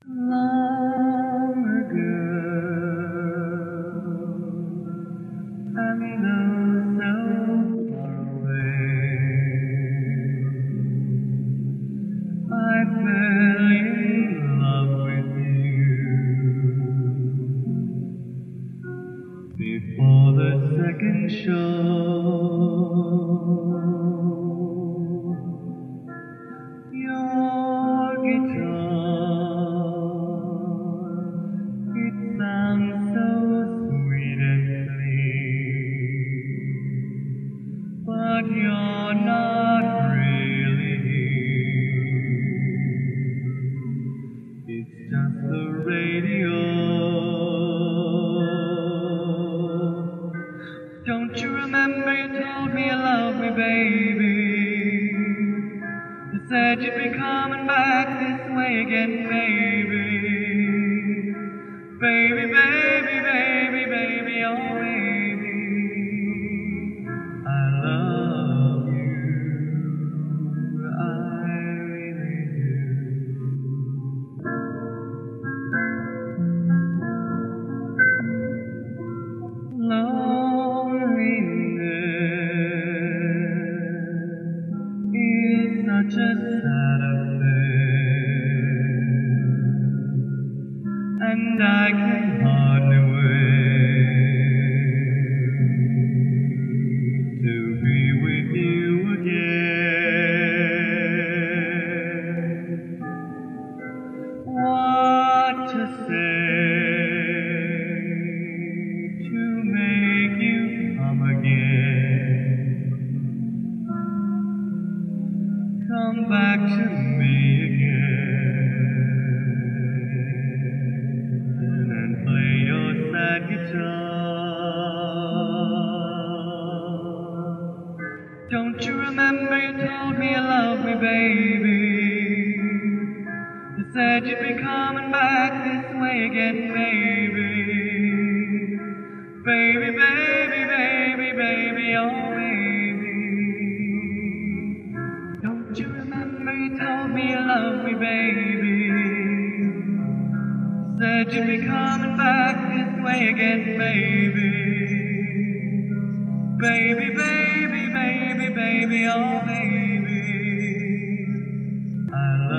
Long ago, and though so far away, I fell in love with you before the second show. Your guitar, it sounds so sweet and clean, but you're not really here. It's just the radio. Don't you remember you told me you loved me, baby? You said you'd be coming back this way again, baby. Baby, baby, baby, baby, oh baby, I love you, I really do. Loneliness is such a sad affair, and I can hardly wait to be with you again. What to say to make you come again? Come back to me again and play your sad guitar. Don't you remember you told me you loved me, baby? You said you'd be coming back this way again, baby. Baby, baby, baby, baby, oh baby. Don't you remember you told me you loved me, baby? Said you'd be coming back this way again, baby. Baby, baby, baby, baby, oh baby, I love you.